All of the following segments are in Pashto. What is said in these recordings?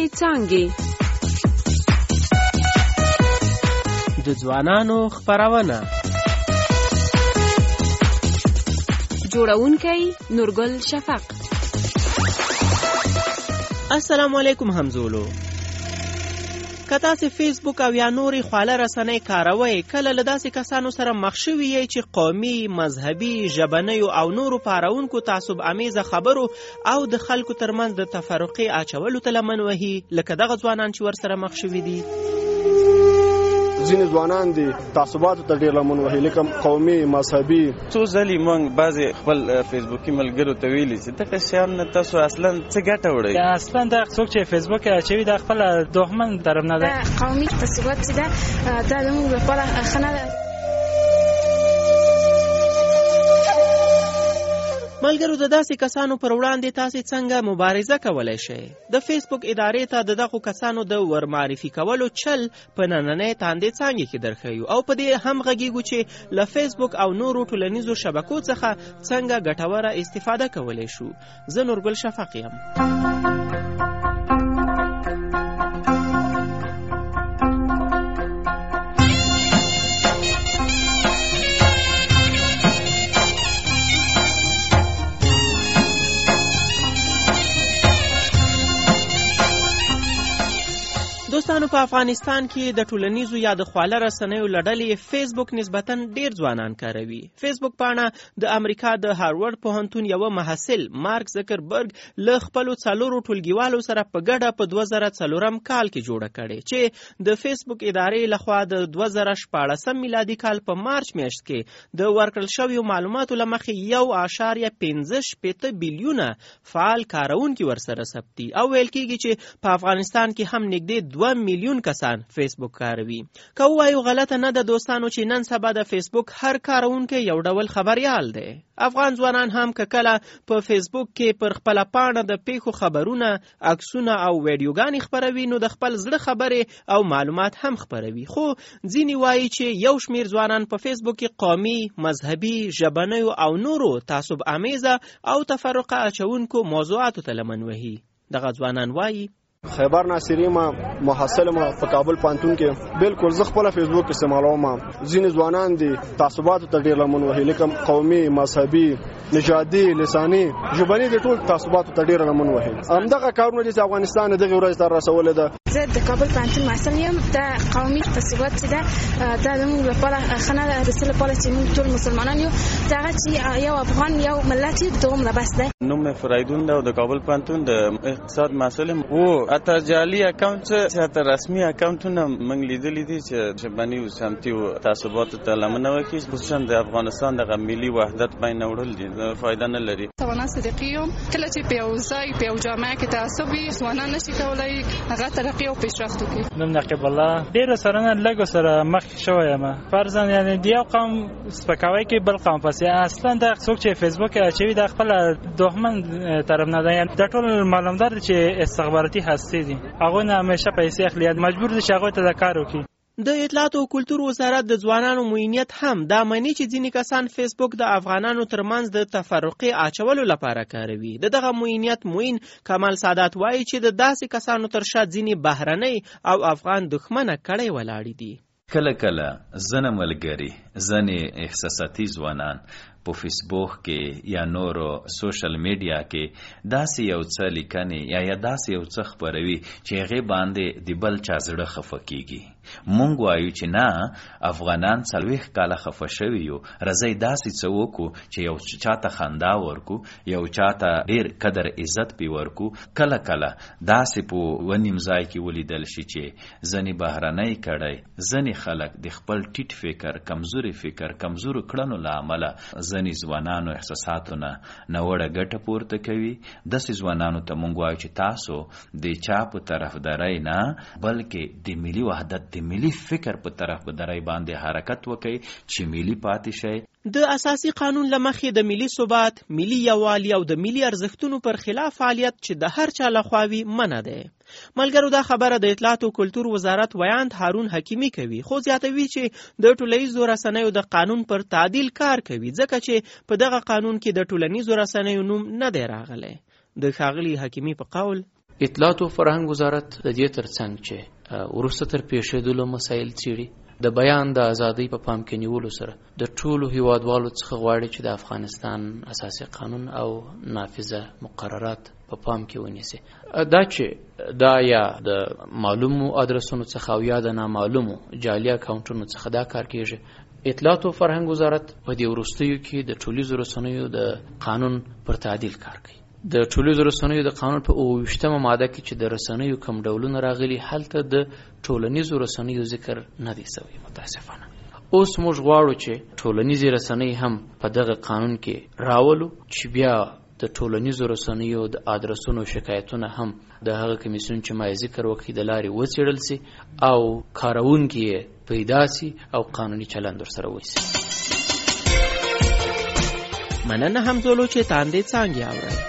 څانګې. د ځوانانو خپرونه. جوړونکی نورګل شفق. السلام علیکم همزولو. که تاسې فیسبوک او یا نورې خواله رسنۍ کاروئ، کله له داسې کسانو سره مخ شوي یئ چې قومي، مذهبي، ژبنیو او نورو پاروونکو تعصب امیزه خبرو او د خلکو ترمنځ د تفرقې اچولو ته لمن وهي، لکه دغه ځوانان چې ورسره مخ شوي دي. ځینې ځوانان دي تعصباتو ته ډېر لمن وهي، لکه قومي، مذهبي. څو ځلې موږ بعضې خپل فیسبوکي ملګرو ته ویلي چې دغه شیان نه تاسو اصلا څه ګټه وړئ؟ اصلا دا څوک چې فیسبوک یې اچوي دا خپله دښمن طرف نه ده. قومي تعصبات چې ده دا زموږ لپاره ښه نه ده. ملګرو، د داسې کسانو پر وړاندې تاسې څنګه مبارزه کولی شئ؟ د فیسبوک ادارې ته د دغو کسانو د ورمعرفي کولو چل په نننۍ تاندې څانګې کې درښیو او په دې هم غږیږو چې له فیسبوک او نورو ټولنیزو شبکو څخه څنګه ګټوره استفاده کولی شو. زه نورګل شفق یم. دوستانو، په افغانستان کې د ټولنیزو یا د خواله رسنیو له ډلې فیسبوک نسبتاً ډیر ځوانان کاروي. فیسبوک پاڼه د امریکا د هاروارډ پوهنتون یوه محصل مارک زکربرګ له خپلو 4 ټولګیوالو سره په ګډه په 2004 کال کې جوړه کړې چې د فیسبوک ادارې لخوا د 2014 میلادي کال په مارچ میاشت کې د ورکړل شویو معلوماتو له مخې 1.15 بلیونه فعال کاروونکي ورسره ثبتي او ویل کېږي چې په افغانستان کې هم نږدې 2 میلیون کسان فیسبوک کاروي. که وایو غلطه نه ده دوستانو چې نن سبا د فیسبوک هر کاروونکی یو ډول خبریال دی. افغان ځوانان هم که کله په فیسبوک کې پر خپله پاڼه د پیښو خبرونه، عکسونه او ویډیوګانې خپروي، نو د خپل زړه خبرې او معلومات هم خپروي. خو ځینې وایي چې یو شمیر ځوانان په فیسبوک کې قومي، مذهبي، ژبنیو او نورو تعصب امیزه او تفرقه اچونکو موضوعاتو ته لمن وهي. دغه ځوانان وایي: خیبر ناصری ما محصل ما په کابل پانتون کې بالکل زه خپل فیسبوک استعمالوم. ځینې ځوانان دي تعصباتو ته ډېر لمن وهي، لکه قومي، مذهبي، نژادي، لساني، ژبني، د ټول تعصباتو ته ډېر لمن وهي. همدغه کارونه چې افغانستان دغه ورځ ته رسولې ده. زه د کابل پانتون محصل یم. دا قومي تعصبات چې ده دا زموږ لپاره ښه نه ده. د څه لپاره چې موږ ټول مسلمانان یو، دغه چې یو افغان یو ملت یو، دومره بس ده. نوم مې فرایدون ده او د کابل پانتون د اقتصاد محصل یم. اته جعلي اکاونټ چې اته رسمي اکاونټونه موږ لیدلي دي چې ژبني او سمتي او تعصباتو ته لمن وکړي، خصوصا د افغانستان د ملي وحدت بین وړل دي فایده نه لري. سوانا صدیقی یم. کله چې په یو ځای په یو جامعه کې تعصب وي، ځوانان نشي کولای هغه ترقي او پیشرفت وکړي. نوم نقیب الله. ډېر سره نه لږ سره مخ شوی یم. فرضاً یعنی د یو قوم سپکاوی کې بل قوم پسې اصلا د څوک چې فیسبوک اچوي د خپل دښمن طرف نه ده. یعنی د ټول معلومدار چې استخباراتي هستی دي، هغه نه همیشه پیسې اخلي، مجبور دي چې هغه ته د کار وکړي. د اطلاعات او کلتور وزارت د ځوانانو معینیت هم دا معنی چې ځینې کسان فیسبوک د افغانانو ترمنځ د تفرقې اچولو لپاره کاروي. دغه معینیت معین کمال سادات وایي چې د داسې کسانو تر شا ځینې بهرنۍ او افغان دښمنه کړۍ ولاړې دي. کله کله ځنه ملګري، ځنې احساساتي ځوانان په فیسبوک کې یا نورو سوشل میډیا کې داسې یو څه لیکنې یا داسې یو څه خپروي چې هغې باندې د بل چا زړه خفه کېږي. مونږ وایو چې نه، افغانان 40 کاله خفه شوي یو، راځئ داسې څه وکړو چې یو چاته خندا ورکو، یو چاته ډېر قدر عزت پې ورکو. کله کله داسې په ونیم ځای کې ولیدل شي چې ځینې بهرنۍ کړۍ، ځینې خلک د خپل ټیټ فکر، کمزوري فکر، کمزورو کړنو له امله ځینې ځوانانو احساساتو نه ناوړه ګټه پورته کوي. داسې ځوانانو ته مونږ وایو چې تاسو د چا په طرفدارۍ نه، بلکې د ملي وحدت، د ملي فکر په طرفدارۍ باندې حرکت وکړئ چې ملي پاتې شئ. د اساسي قانون له مخې د ملي ثبات، ملي یووالي او د ملي ارزښتونو پر خلاف فعالیت چې د هر چا لخوا وي منع دی. ملګرو، دا خبره د اطلاعات او کلتور وزارت ویاند هارون حکیمي کوي، خو زیاتوي چې د ټولنیزو رسنیو د قانون پر تعدیل کار کوي، ځکه چې په دغه قانون کې د ټولنیزو رسنیو نوم نه دی راغلی. د ښاغلي حکیمي په قول اطلاعات او فرهنګ وزارت د دې ترڅنګ چې وروسته تر پیښېدلو مسایل څیړي د بیان د ازادۍ په پام کې نیولو سره د ټولو هیوادوالو څخه غواړي چې د افغانستان اساسي قانون او نافذه مقررات په پام کې ونیسي. دا چې دا یا د معلومو ادرسونو څخه او یا د نامعلومو جعلي اکاونټونو څخه دا کار کیږي. اطلاعات او فرهنګ وزارت په دې وروستیو کې د ټولنیزو رسنیو د قانون پر تعدیل کار کوي. د ټولنیزو رسنیو د قانون په 28مه ماده کې چې د رسنیو کوم ډولونه راغلي هلته د ټولنیزو رسنیو ذکر نه دی شوی متاسفانه. اوس موږ غواړو چې ټولنیزې رسنۍ هم په دغه قانون کې راولو چې بیا د ټولنیزو رسنیو د ادرسونو شکایتونه هم د هغه کمیسیون چې ما ذکر وکړي د لارې وڅېړل سي او کاروونکي یې پیدا سي او قانوني چلند ورسره وشي. مننه همزولو چې تاندې څانګې اورئ.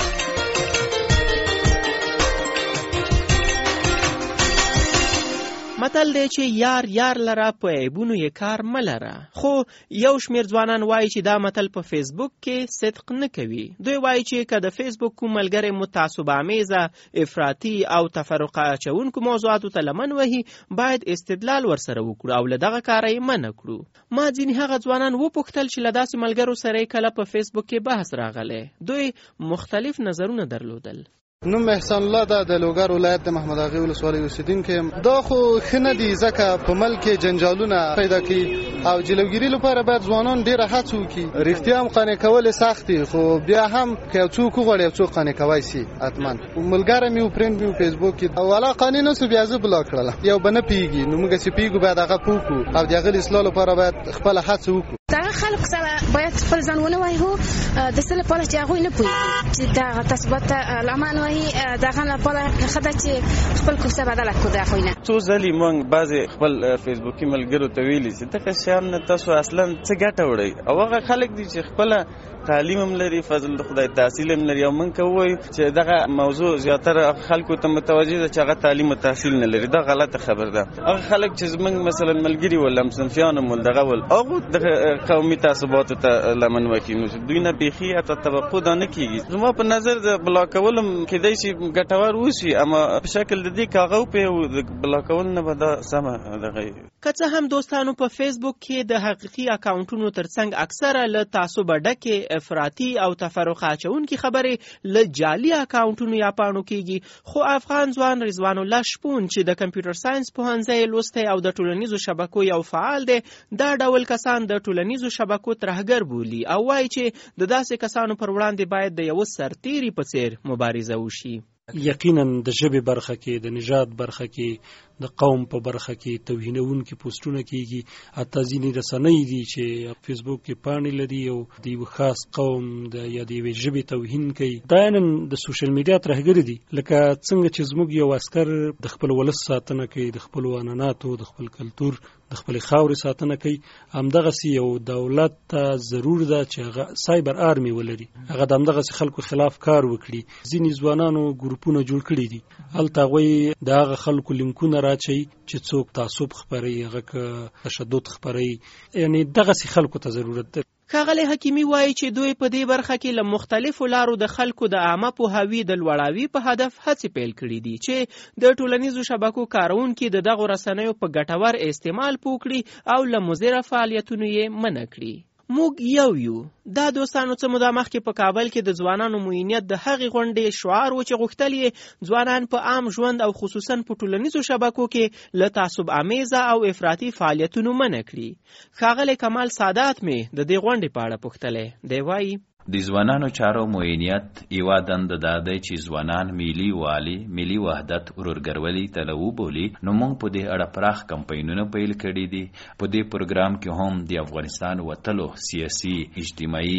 متل دی چې یار یار لره په عیبونو یې کار ملره. خو یو شمیر ځوانان وایي چې دا متل په فیسبوک کې صدق نه کوي. دوی وایي چې که د فیسبوک کوم ملګری متعصب امیزه افراطي او تفرقه اچونکو موضوعاتو ته لمن وهي باید استدلال ورسره وکړو او له دغه کاره یې منع کړو. ما ځینې هغه ځوانان وپوښتل چې له داسې ملګرو سره کله په فیسبوک کې بحث راغلی. دوی مختلف نظرونه درلودل. نوم احسان الله دا د لوګر ولایت د محمد اغه ولسوالۍ اوسیدونکو. دا خو خنه دي ځکه په ملک جنجالونه پیدا کی او جلوګیری لپاره باید ځوانان ډیره هڅه وکړي. رښتیا هم قانع کول سخت دي خو بیا هم که څوک غواړي څوک قانع کوي سي اتمن. ملګری مې پرند مې فیسبوک کې او والا قانون نو بیا زه بلاک کړل. یو بنه پیږي نو موږ چې پیګو باید هغه پوکو او دغه اصلاح لپاره باید خپل هڅه وکړو. دا خلک سره باید خپل ځان ونه وایو د څه لپاره چې هغوی نه پوهېږي چې دا تثبات لمن وایي دغه لپاره ښه ده چې خپل کوڅه بدله کړو د هغوی نه. څو ځلې موږ بعضې خپل فیسبوکي ملګرو ته ویلي چې دغه شیان نه تاسو اصلا څه ګټه وړئ او هغه خلک دي چې خپله تعلیم هم لري فضل د خدای تحصیل هم لري او موږ که ووایو چې دغه موضوع زیاتره خلکو ته متوجه ده چې هغه تعلیم و تحصیل نه لري دا غلطه خبر ده. هغه خلک چې زموږ مثلا ملګري ول همصنفیان هم ول دغه ول هغو دغه قومي تعصباتو ته لمن وکړي نو دوی نه بیخي حتی توقع دا نه کېږي. زما په نظر د بلاکول هم کیدای شي ګټور وشي اما په شکل د دې کاغو په بلاکول نه به دا سمه دغه. که څه هم دوستانو په فیسبوک کې د حقیقي اکاونټونو ترڅنګ اکثره له تعصب ډکې افراطي او تفرقه اچونکي خبرې له جعلي اکاونټونو یا پاڼو کېږي. خو افغان ځوان رضوان الله شپون چې د کمپیوټر ساينس پوهنځی لوستی او د ټولنیزو شبکو یو فعال دی دا ډول کسان د ټولنیزو شبکو ترهګر بولي او وایي چې د داسې کسانو پر وړاندې باید د یو سرتیري په څیر مبارزه وشي. یقینا د ژبې برخه کې د نژاد برخه کې د قوم په برخه کې توهینونکي پوسټونه کیږي. حتی ځینې رسنۍ دي چې فیسبوک کې پاڼې لري او د یو خاص قوم د یا د یوې ژبې توهین کوي. دا نن د سوشل میډیا ترهګري دي لکه څنګه چې زموږ یو عسکر د خپل ولس ساتنه کوي د خپل عنعناتو د خپل کلتور د خپل خاورې ساتنه کوي. همدغسې یو دولت ته ضرور ده چې هغه سایبر آرمي ولري هغه د همدغسې خلکو خلاف کار وکړي. ځینې ځوانانو ګروپونه جوړ کړي دي هلته هغوی د هغه خلکو لینکونه راچوي چې څوک تعصب خپروي هغه که تشدد خپروي. یعنې دغسې خلکو ته ضرورت ده. ښاغلی حکیمي وایي چې دوی په دې برخه کې له مختلفو لارو د خلکو د عامه پوهاوي د لوړاوي په هدف هڅې پیل کړي دي چې د ټولنیزو شبکو کارونکي د دغو رسنیو په ګټور استعمال پوه کړي او له مضره فعالیتونو یې منع کړي. موږ یو دا دوستانو څه موده مخکې په کابل کې د ځوانانو معینیت د هغې غونډې شعار و چې غوښتل یې ځوانان په عام ژوند او خصوصا په ټولنیزو شبکو کې له تعصب امیزه او افراطي فعالیتونو منع کړي. ښاغلی کمال سادات مې د دې غونډې په اړه پوښتلی دی. وایي د ځوانانو چارو معینیت یوه دنده دا دی چې ځوانان ملي والي ملي وحدت ورورګرولي ته وبولي. نو موږ په دې اړه پراخ کمپاینونه پیل کړي دي. په دې پروګرام کې هم د افغانستان وتلو سیاسي اجتماعي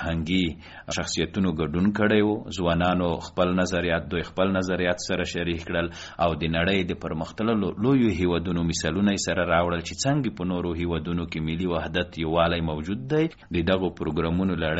فرهنګي شخصیتونو ګډون کړی و. ځوانانو خپل نظریات سره شریک کړل او د نړۍ د پرمختللو لویو هیوادونو مثالونه سره راوړل چې څنګه په نورو هیوادونو کې ملي وحدت یووالی موجود دی. د دغو پروګرامونو لړۍ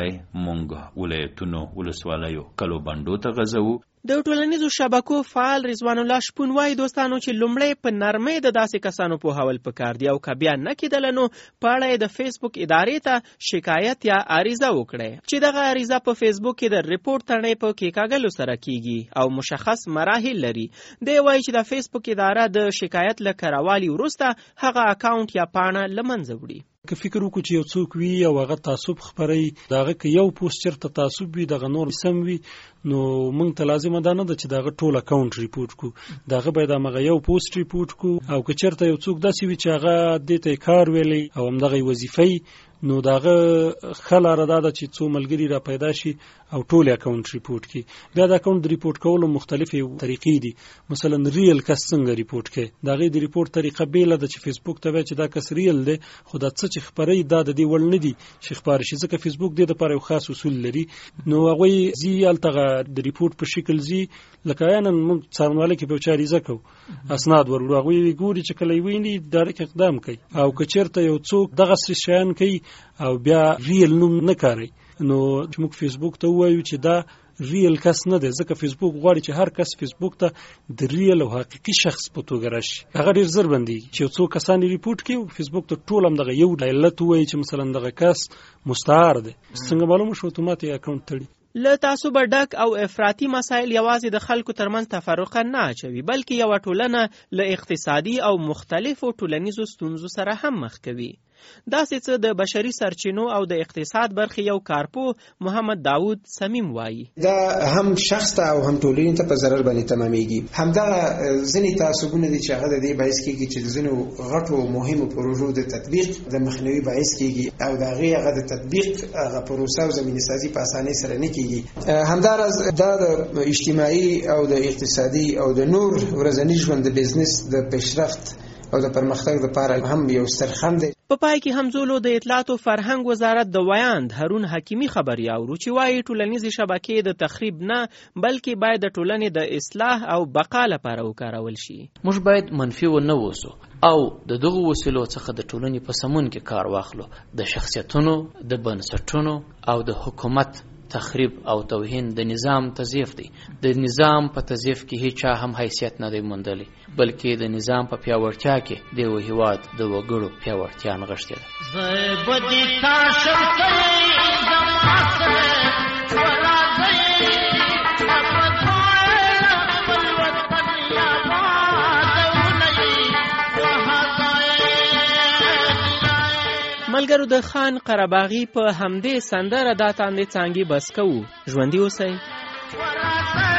مونږ ولایتونو ولسوالیو کلو بندو ته غځو. د ټولنیزو شبکو فعال رضوان الله شپون وایي دوستانو چې لومړی په نرمۍ د داسې کسانو پوهول پکار دي او که بیا نه کېدله نو په اړه یې د فیسبوک ادارې ته شکایت یا عریضه وکړئ چې دغه عریضه په فیسبوک کې د ریپورټ تڼۍ په کېکاږلو سره کیږي او مشخص مراحل لري. دی وایي چې د فیسبوک اداره د شکایت له کراوالي وروسته هغه اکاونټ یا پاڼه له منځه وړي. که فکر وکړو چې یو څوک وي او هغه تعصب خپروي، د هغه که یو پوسټ چېرته تعصب وي دغه نور سم وي نو موږ ته لازمه دا نه ده چې دغه ټول اکاونټ ریپورټ کړو، دغه باید همغه یو پوسټ ریپورټ کړو. او که چېرته یو څوک داسې وي چې هغه دې ته کار ویلی او همدغه وظیفه نو دغه ښه لاره دا ده چې څو ملګري را پیدا شي او ټول اکاونټ ریپورټ کړي. بیا د اکاونټ د ریپورټ کولو مختلفې طریقې دي. مثلا ریل کس څنګه ریپورټ کوي، د هغې د ریپورټ طریقه بیله ده چې فیسبوک ته وایي چې دا کس ریل دی، خو دا څه چې خپروي دا د دې وړ نه دي چې خپاره شي، ځکه فیسبوک دې دپاره یو خاص اصول لري. نو هغوی ځي هلته د ریپورټ په شکل ځي، لکه نن موږ څارنوالۍ کې په یو چا عریضه کوو اسناد ورکړو، هغوی ګوري چې کله یې ویني ډایرکټ اقدام کوي. او که چېرته یو څوک دغسې شیان کوي او بیا ریل نوم نه کاروي نو چې موږ فیسبوک ته ووایو چې دا ریل کس نه دی، ځکه فیسبوک غواړي چې هر کس فیسبوک ته د ریل او حقیقي شخص په توګه راشي. هغه ډېر زر بندېږي چې یو څو کسان ریپورټ کوي فیسبوک ته ټول همدغه یو علت ووایي چې مثلا دغه کس مستعار دی. څنګه معلومه شو اتومات یې اکاونټ تړي. له تعصبه ډک او افراطي مسایل یوازې د خلکو ترمنځ تفرقه نه اچوي، بلکې یوه ټولنه له اقتصادي او مختلفو ټولنیزو ستونزو سره هم مخ کوي. داسې څه د بشري سرچینو او د اقتصاد برخې یو کارپو محمد داود سمیم وایي. دا هم شخص ته او هم ټولنې ته په ضرر باندې تمامېږي. همدغه ځینې تعصبونه دي چې هغه د دې باعث کېږي چې د ځینو غټو مهمو پروژو د تطبیق د مخنیوي باعث کېږي او د هغې د تطبیق هغه پروسه او زمینه سازي په اسانۍ سره نه کېږي. همداراز دا د اجتماعي او د اقتصادي او د نور ورځني ژوند د بزنس د پیشرفت او د پرمختګ لپاره هم یو ستر خنډ دی. په پای کې همزولو د اطلاعات او فرهنګ وزارت د ویاند هارون حکیمي خبري اورو چې وایي ټولنیزې شبکې د تخریب نه بلکې باید د ټولنې د اصلاح او بقا لپاره وکارول شي. موږ باید منفي ونه اوسو او د دغو وسیلو څخه د ټولنې په سمون کې کار واخلو. د شخصیتونو، د بنسټونو او د حکومت تخریب او توهین د نظام تضعیف دی. د نظام په تضعیف کې هیچا هم حیثیت نه دی موندلی، بلکې د نظام په پیاوړتیا کې د یو هیواد د وګړو پیاوړتیا نغښتې ملګرو د خان قرهباغي په همدې سندره دا تاندې څانګې بس کوو. ژوندي اوسئ.